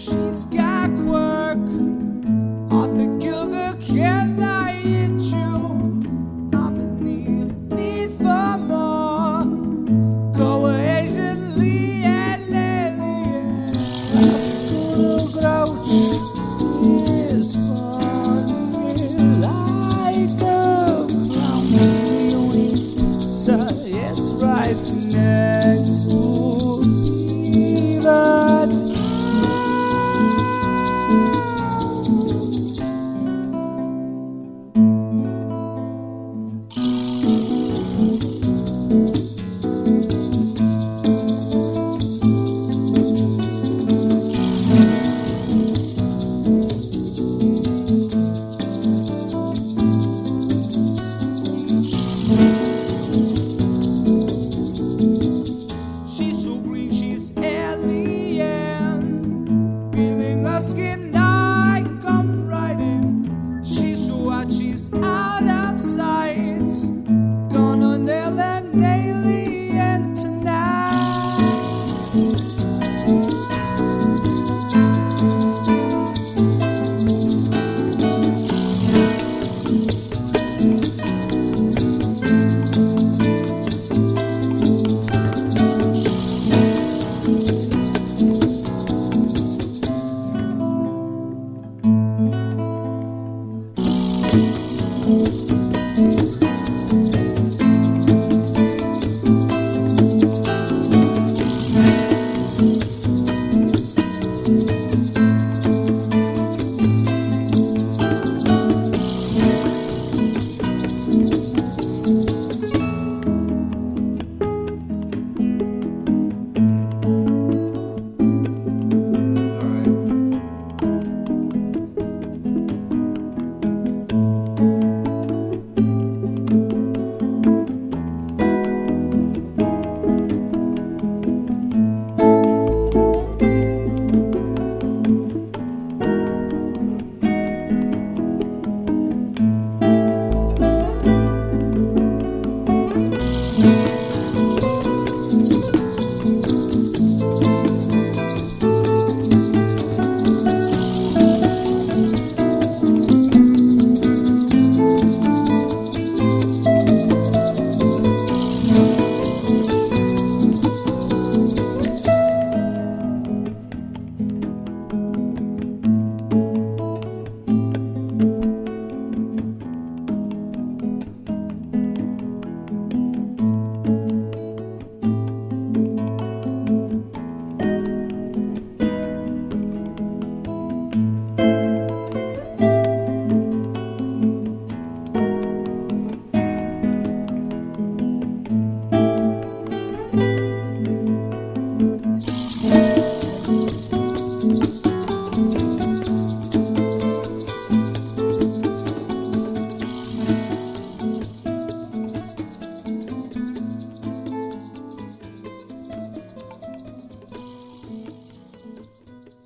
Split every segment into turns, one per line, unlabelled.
she's got quirk. Arthur Gilder, can I hit you? I'm in need for more. Cohesion, Lee and Lillian. A school grouch is funny like a clown. Leonie's pizza is right next to Eva's. She's so green, she's alien. Peeling her skin, I come right in. She's so hot, she's out of sight. Gonna nail an alien tonight.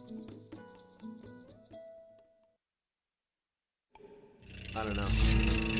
I don't know.